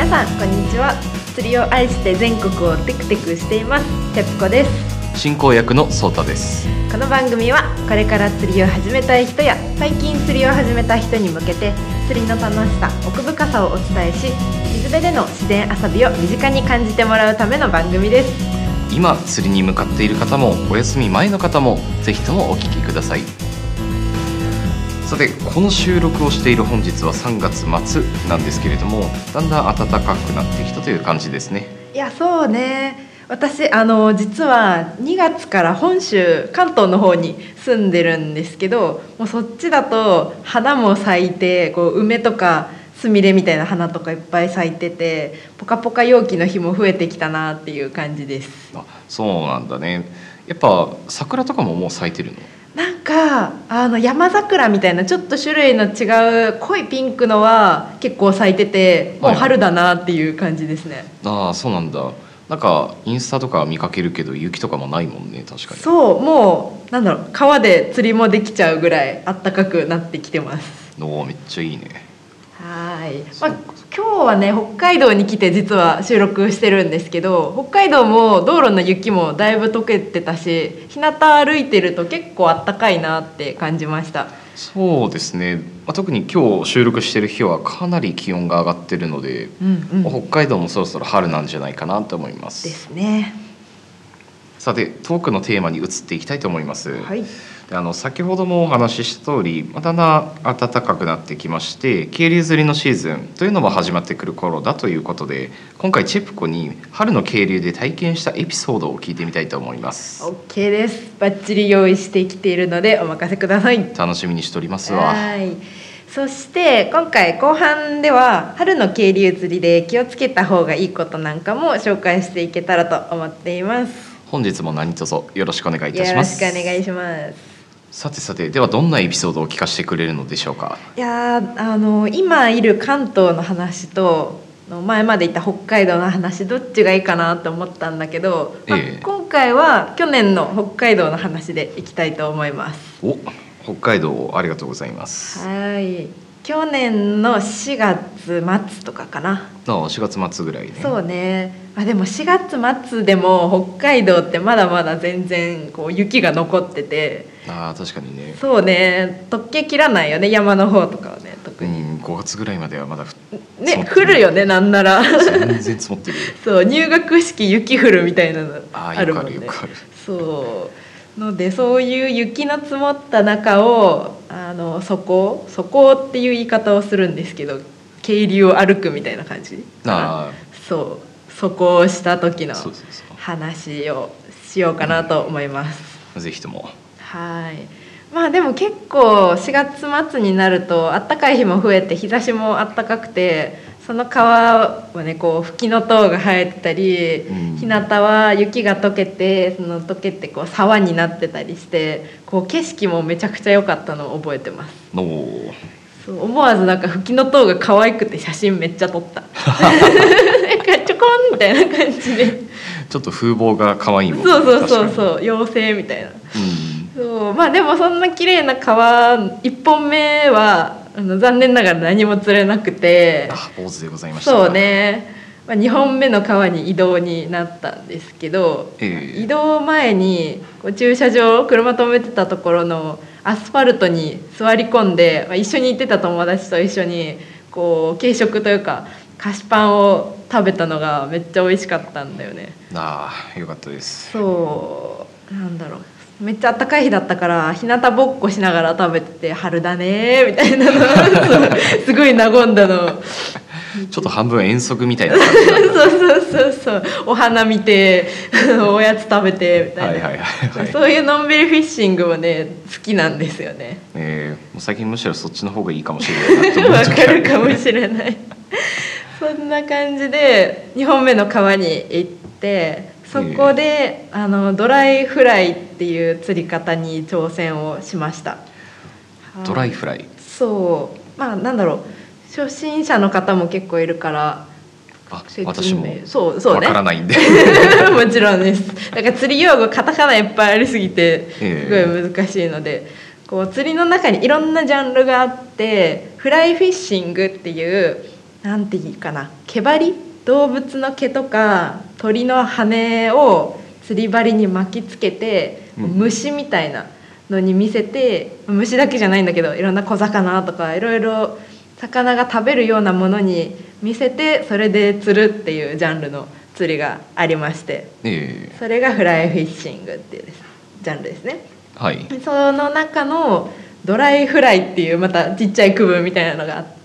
皆さんこんにちは。釣りを愛して全国をテクテクしていますてぷこです。 進行役のそうたです。 この番組はこれから釣りを始めたい人や最近釣りを始めた人に向けて釣りの楽しさ、奥深さをお伝えし、水辺での自然遊びを身近に感じてもらうための番組です。 今釣りに向かっている方もお休み前の方もぜひともお聞きください。さて、この収録をしている本日は3月末なんですけれども、だんだん暖かくなってきたという感じですね。 いや、そうね。私実は2月から本州関東の方に住んでるんですけど、もうそっちだと花も咲いて、こう梅とかスミレみたいな花とかいっぱい咲いてて、ポカポカ陽気の日も増えてきたなっていう感じです。 あ、そうなんだね。やっぱ桜とかももう咲いてるの？ なんか山桜みたいなちょっと種類の違う濃いピンクのは結構咲いてて、もう春だなっていう感じですね。 ああ、そうなんだ。なんかインスタとか見かけるけど雪とかもないもんね。確かに。 そう、もう川で釣りもできちゃうぐらい暖かくなってきてます。 おー、めっちゃいいね。 はい、今日はね北海道に来て実は収録してるんですけど、北海道も道路の雪もだいぶ溶けてたし、日向歩いてると結構暖かいなって感じました。 そうですね、特に今日収録してる日はかなり気温が上がってるので、北海道もそろそろ春なんじゃないかなと思います。 ですね。 さて、トークのテーマに移っていきたいと思います。 はい。 先ほどもお話しした通り、だんだん暖かくなってきまして、渓流釣りのシーズンというのも始まってくる頃だということで、今回チェプコに春の渓流で体験したエピソードを聞いてみたいと思います。 OK です。バッチリ用意してきているのでお任せください。 楽しみにしておりますわ。 はい。そして今回後半では春の渓流釣りで気をつけた方がいいことなんかも紹介していけたらと思っています。 本日も何卒よろしくお願いいたします。 よろしくお願いします。 さて、ではどんなエピソードを聞かせてくれるのでしょうか。 いや、今いる関東の話と前までいた北海道の話、どっちがいいかなと思ったんだけど、今回は去年の北海道の話でいきたいと思います。 お、北海道ありがとうございます。 はい。去年の4月末とかかな。 4月末ぐらいね。 そうね。でも4月末でも北海道ってまだまだ全然こう雪が残ってて。 確かにね。 そうね、溶けきらないよね、山の方とかはね、特に。 5月ぐらいまではまだね、降るよね、なんなら。 全然積もってる。 そう、入学式雪降るみたいなのあるもんね。 よくある。 そうので、そういう雪の積もった中をそこっていう言い方をするんですけど、渓流を歩くみたいな感じ。そう、そこをした時の話をしようかなと思います。 ぜひとも。 はい。でも結構4月末になると暖かい日も増えて日差しも暖かくて、その川はねこうフキノトウが生えてたり、日向は雪が溶けて、その溶けてこう沢になってたりして、こう景色もめちゃくちゃ良かったのを覚えてます。そう思わずフキノトウが可愛くて写真めっちゃ撮ったなんかちょこんみたいな感じでちょっと風貌が可愛いもん。 そう妖精みたいな。そうでもそんな綺麗な川1本目は残念ながら何も釣れなくて、 坊主でございました。 そうね、2本目の川に移動になったんですけど、移動前に駐車場、車止めてたところのアスファルトに座り込んで、一緒に行ってた友達と一緒にこう軽食というか菓子パンを食べたのがめっちゃ美味しかったんだよね。 よかったです。 そう、めっちゃ暖かい日だったから日向ぼっこしながら食べてて、春だねみたいなのすごい和んだのちょっと半分遠足みたいな感じなんだ。 そうお花見ておやつ食べてみたいな、そういうのんびりフィッシングもね好きなんですよね。 もう最近むしろそっちの方がいいかもしれないなと思う時わかるかもしれないそんな感じで2本目の川に行って、そこでドライフライっていう釣り方に挑戦をしました。 ドライフライ。 そう、初心者の方も結構いるから私もわからないんでもちろんです。だから釣り用語カタカナいっぱいありすぎてすごい難しいので、こう釣りの中にいろんなジャンルがあって、フライフィッシングっていうなんていうかな、毛針、動物の毛とか鳥の羽を釣り針に巻きつけて、虫みたいなのに見せて、虫だけじゃないんだけどいろんな小魚とかいろいろ魚が食べるようなものに見せて、それで釣るっていうジャンルの釣りがありまして、それがフライフィッシングっていうジャンルですね。 はい、 その中のドライフライっていうまたちっちゃい区分みたいなのがあって、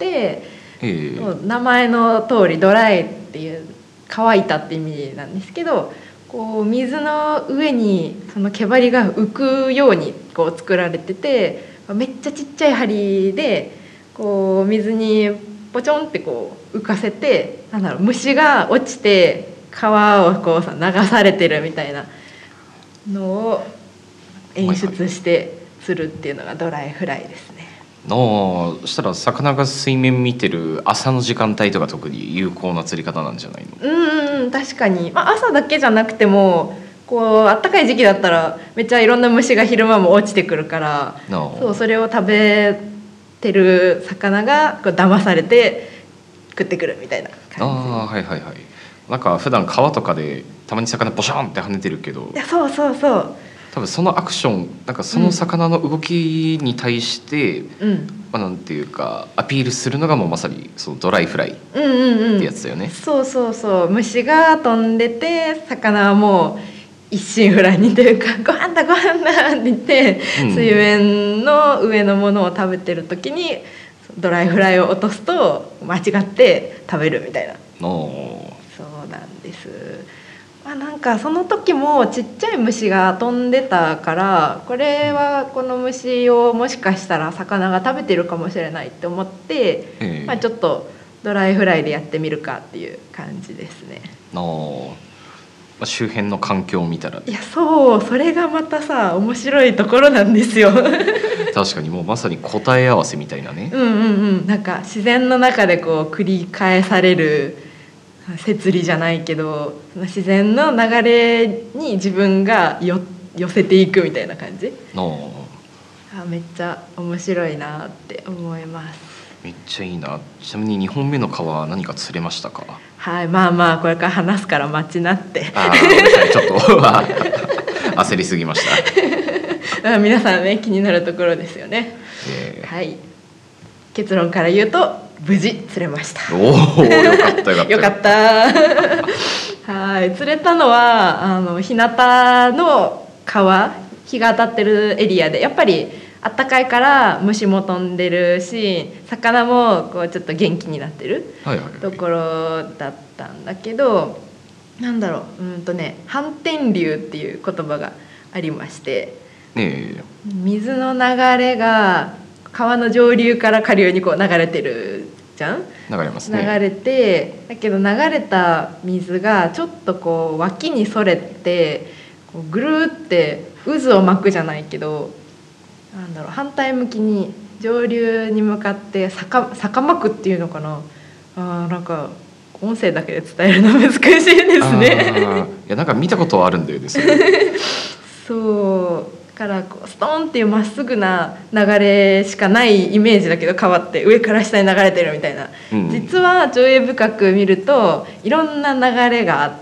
名前の通りドライっていう乾いたって意味なんですけど、こう水の上にその毛針が浮くようにこう作られてて、めっちゃちっちゃい針でこう水にポチョンってこう浮かせて、虫が落ちて川をこうさ流されてるみたいなのを演出して釣るっていうのがドライフライですね。 したら魚が水面見てる朝の時間帯とか特に有効な釣り方なんじゃないの？ 確かに、朝だけじゃなくてもこう暖かい時期だったらめっちゃいろんな虫が昼間も落ちてくるから、それを食べてる魚がこう騙されて食ってくるみたいな感じ。 なんか普段川とかでたまに魚ボシャンって跳ねてるけど、 そう多分そのアクション、なんかその魚の動きに対して、なんていうかアピールするのがもうまさにそのドライフライってやつだよね。 そう虫が飛んでて、魚はもう一心不乱にというかご飯だって言って、水面の上のものを食べてる時にドライフライを落とすと間違って食べるみたいな。そうなんです。なんかその時もちっちゃい虫が飛んでたから、この虫をもしかしたら魚が食べてるかもしれないって思って、ちょっとドライフライでやってみるかっていう感じですね。 周辺の環境を見たら、 それがまたさ面白いところなんですよ。 確かにもうまさに答え合わせみたいなね。 なんか自然の中でこう繰り返される摂理じゃないけど、自然の流れに自分が寄せていくみたいな感じ。めっちゃ面白いなって思います。 めっちゃいいな。ちなみに2本目の川は何か釣れましたか？ これから話すから待ちなって。 ちょっと焦りすぎました。 皆さんね気になるところですよね。結論から言うと無事釣れました。 よかったよかった。釣れたのは日向の川、日が当たってるエリアで、やっぱり暖かいから虫も飛んでるし、魚もこうちょっと元気になってるところだったんだけど、反転流っていう言葉がありまして、水の流れが川の上流から下流にこう流れてるじゃん。 流れますね。 流れて、だけど流れた水がちょっとこう脇にそれてこうぐるーって渦を巻くじゃないけど、反対向きに上流に向かって逆巻くっていうのかな。なんか音声だけで伝えるの難しいですね。 なんか見たことはあるんだよね。 そうからこうストーンっていうまっすぐな流れしかないイメージだけど、川って上から下に流れてるみたいな、実は興味深く見るといろんな流れがあって、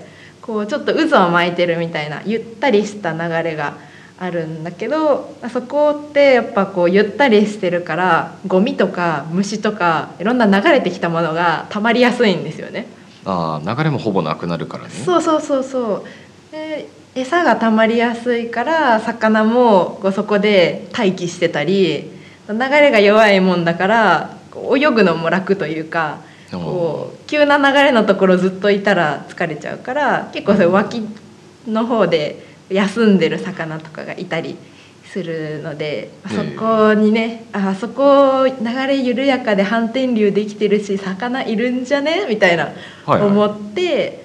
こうちょっと渦を巻いてるみたいなゆったりした流れがあるんだけど、そこってやっぱこうゆったりしてるからゴミとか虫とかいろんな流れてきたものが溜まりやすいんですよね。 流れもほぼなくなるからね。 そうで餌が溜まりやすいから魚もそこで待機してたり、流れが弱いもんだから泳ぐのも楽というか、こう急な流れのところずっといたら疲れちゃうから、結構それ脇の方で休んでる魚とかがいたりするので、そこにね、そこ流れ緩やかで反転流できてるし魚いるんじゃねみたいな思って、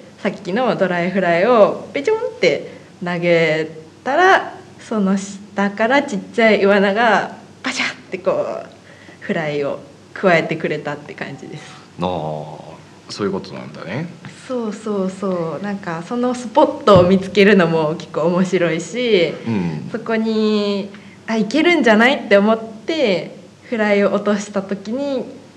さっきのドライフライをペチョンって投げたら、その下からちっちゃいイワナがパシャってこうフライを加えてくれたって感じです。 そういうことなんだね。 そうなんかそのスポットを見つけるのも結構面白いし、そこにいけるんじゃないって思ってフライを落とした時に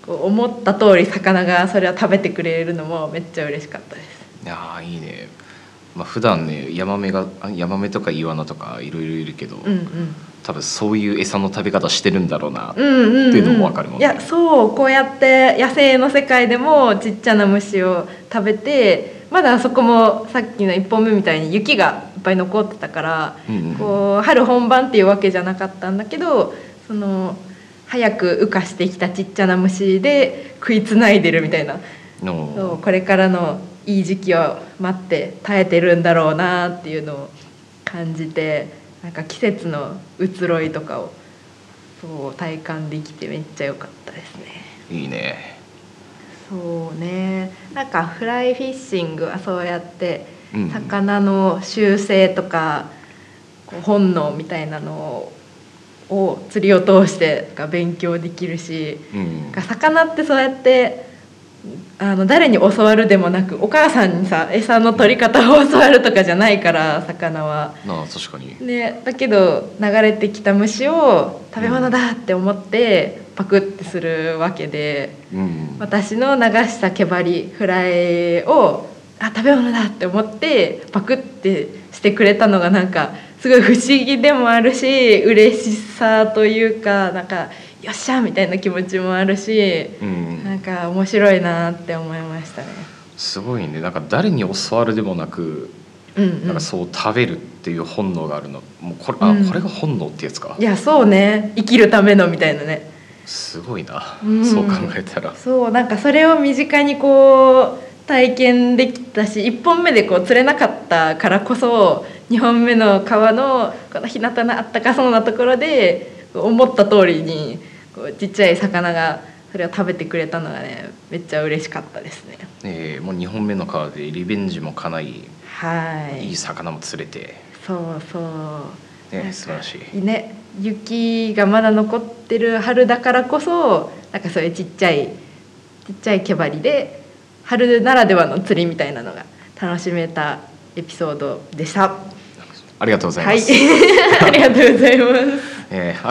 こう思った通り魚がそれを食べてくれるのもめっちゃ嬉しかったです。 いやーいいね。普段ねヤマメとかイワナとかいろいろいるけど、多分そういう餌の食べ方してるんだろうなっていうのも分かるもんね。 いやそうこうやって野生の世界でもちっちゃな虫を食べて、まだあそこもさっきの1本目みたいに雪がいっぱい残ってたから、こう春本番っていうわけじゃなかったんだけど、その早く羽化してきたちっちゃな虫で食いつないでるみたいな、そうこれからのいい時期を待って耐えてるんだろうなっていうのを感じて、なんか季節の移ろいとかをそう体感できてめっちゃ良かったですね。 いいね。 そうね、なんかフライフィッシングはそうやって魚の習性とかこう本能みたいなのを釣りを通して勉強できるし、魚ってそうやって誰に教わるでもなくお母さんにさ餌の取り方を教わるとかじゃないから、魚は確かに、 ね、だけど流れてきた虫を食べ物だって思ってパクってするわけで、私の流した毛針フライを食べ物だって思ってパクってしてくれたのがなんかすごい不思議でもあるし、嬉しさというかなんかよっしゃみたいな気持ちもあるし、なんか面白いなって思いましたね。 すごいね。なんか誰に教わるでもなく、なんかそう食べるっていう本能があるの、もうこれが本能ってやつか。 いやそうね、生きるためのみたいなね。 すごいな、そう考えたら。 そうなんかそれを身近にこう体験できたし、1本目でこう釣れなかったからこそ2本目の川のこの日向のあったかそうなところで思った通りにこうちっちゃい魚がそれを食べてくれたのがねめっちゃ嬉しかったですね。 もう2本目の川でリベンジも叶い、 はいいい魚も釣れて、 そうそう、 素晴らしいね。雪がまだ残ってる春だからこそなんかそういうちっちゃい毛針で春ならではの釣りみたいなのが楽しめたエピソードでした。 ありがとうございます。 ありがとうございます。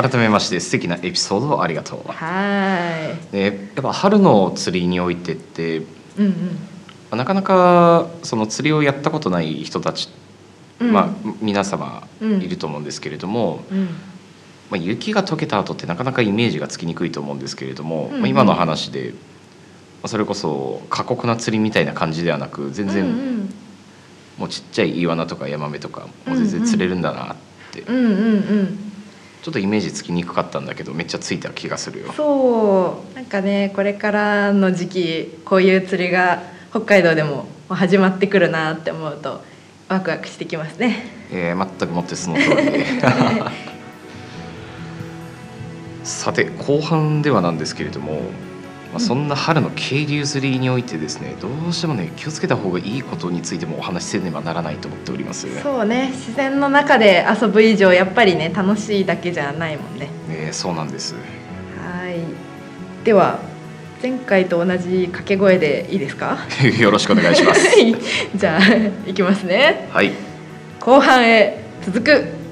改めまして素敵なエピソードをありがとう。 やっぱ春の釣りにおいてって、なかなかその釣りをやったことない人たち、皆様いると思うんですけれども、雪が溶けた後ってなかなかイメージがつきにくいと思うんですけれども、今の話でそれこそ過酷な釣りみたいな感じではなく、全然もうちっちゃいイワナとかヤマメとかも全然釣れるんだなって、ちょっとイメージつきにくかったんだけどめっちゃついた気がするよ。 そうなんかね、これからの時期こういう釣りが北海道でも始まってくるなって思うとワクワクしてきますね。 全くもってその通りでさて後半ではなんですけれども、そんな春の渓流釣りにおいてですね、どうしてもね気をつけた方がいいことについてもお話しせねばならないと思っております。 そうね、自然の中で遊ぶ以上やっぱりね楽しいだけじゃないもんね。 そうなんです。 はい、では前回と同じ掛け声でいいですかよろしくお願いしますじゃあいきますね。 はい、 後半へ続く。